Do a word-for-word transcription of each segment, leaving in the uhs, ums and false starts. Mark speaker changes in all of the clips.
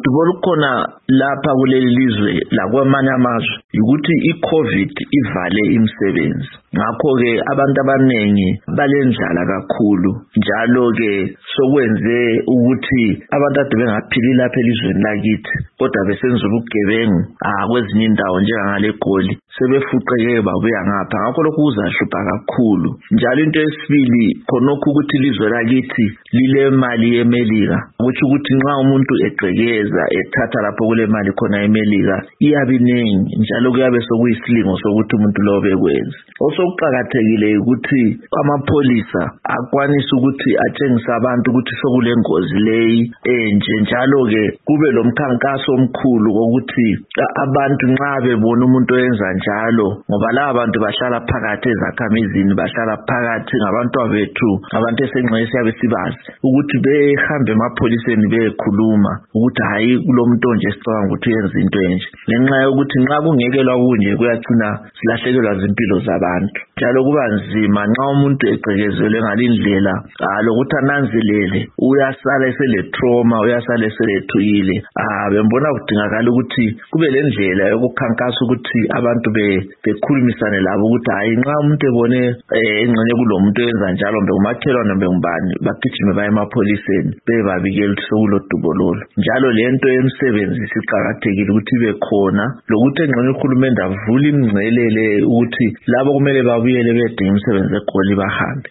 Speaker 1: udubo olukhona lapha kuleli lizwe lakwamanye amazwe ukuthi iCovid ivale imisebenzi. Ngakho-ke abantu abaningi balendlala kakhulu, njalo-ke sokwenze ukuthi abantu ade bengaphili lapha elizweni lakithi kodwa besenza ubugebengu ah kwezinye indawo njengangale eGoli sebefuqeke babuya ngapha. Ngakho lokhu kuzahlupha kakhulu. Njalo into yesibili khonokho ukuthi ilizwe lakithi lile mali yeMelika, ukuthi ukuthi nxa umuntu egqekeza ethatha lapho kule mali khona eMelika iyabiningi, njalo kuyabe sokuyisilingo sokuthi umuntu lo bekwenza. Osokuqhakathekile ukuthi amapholisa akwanise ukuthi atshengise abantu ukuthi sokulengozi leyi enje, njalo-ke kube lomkhankaso omkhulu ukuthi abantu nxa bebona umuntu oyenza njalo, ngoba laba bantu bahlala phakathi ezakhamizini, bahlala phakathi ngabantwana bethu, abantu esenxele siyabe sibazi, ukuthi behambe emapholiseni bekhuluma ukuthi hayi kulomuntu onje sicabanga ukuthi uyenza into enje, ngenxa yokuthi nxa kungekelwa kunje kuyagcina silahlekelwa izimpilo zabantu. Njalo kuba nzima nxa umuntu egcekezelwe ngalindlela lokuthi ananzelele uyasala esele trauma, uyasala eselethukile. Ah bembona kudingakala ukuthi kube lendlela yokukhankasa ukuthi abantu bekhulumisane labo ukuthi hayi nxa umuntu ebone engxenye kulomuntu oyenza njalo mbe umakhelwane mbe ngubani bagijime baye emapholiseni bebabikela ukuthi sekulodubo lolo. Njalo lento yemsebenzi siqhakathekile ukuthi ibe khona, lokuthi engxenye uhulumende avule imingcelele ukuthi labo kumele babuyele bedinga imisebenzi eGoli bahambe.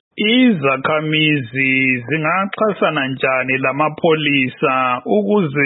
Speaker 2: Izakhamizi zingachasana njani lamapholisa ukuze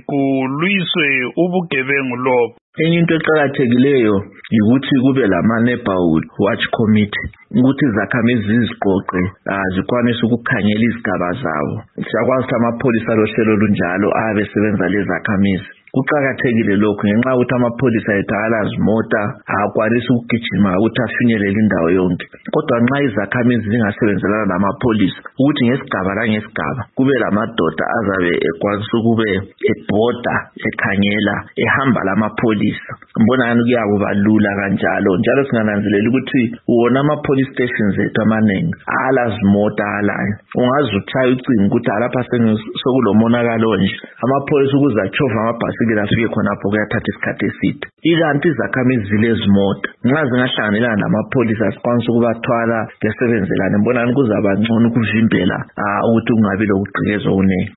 Speaker 2: kulwiswe ubugebengu lobo?
Speaker 1: Enye into eqhakathekileyo ukuthi kube lama neighborhood watch committee, ukuthi izakhamizi ziziqoqe zikwanise ukukhangela izigaba zabo. Siyakwazi ukuthi amapholisa lohlelo lunjalo abesebenza lezakhamizi. Kuqhakathekile lokho ngenxa ukuthi amapholisa ethakala zimota akwanisa ukugijima ukuthi afinyelele indawo yonke. Kodwa nxa izakhamizi zingasebenzelana namapholisa ukuthi ngesigaba la ngesigaba kube lamadoda azabe ekwanisa ukube ebhoda ekhangela ehamba lamapholisa, mbona ngani kuyakuba lula kanjalo. Njalo singananzelela ukuthi wona ama-police stations ethu amanengi alazimota alayo, ungaze uthaya ucinga ukuthi lapha sekulomonakalo nje amapholisa ukuze achova amabhasi afike khonapho kuyathatha isikhathi eside. Ikanti izakhamizi zilezimota nxa zingahlanganelana namapholisa sikwanisa ukubathwala besebenzelane, mbona ngani kuzaba ngcono ukuvimbela ukuthi kungabi lokugqekezwa unene.